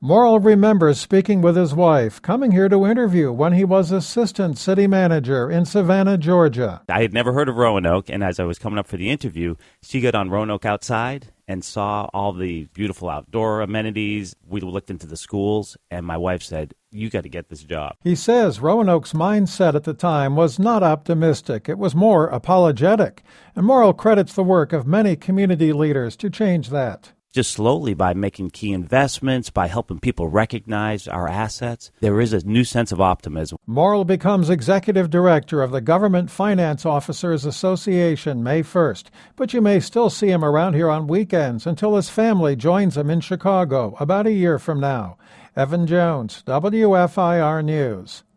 Morrill remembers speaking with his wife, coming here to interview when he was assistant city manager in Savannah, Georgia. I had never heard of Roanoke, and as I was coming up for the interview, she got on Roanoke Outside and saw all the beautiful outdoor amenities. We looked into the schools, and my wife said, "You got to get this job." He says Roanoke's mindset at the time was not optimistic. It was more apologetic. And Morrill credits the work of many community leaders to change that. Just slowly, by making key investments, by helping people recognize our assets, there is a new sense of optimism. Morrill becomes executive director of the Government Finance Officers Association May 1st, but you may still see him around here on weekends until his family joins him in Chicago about a year from now. Evan Jones, WFIR News.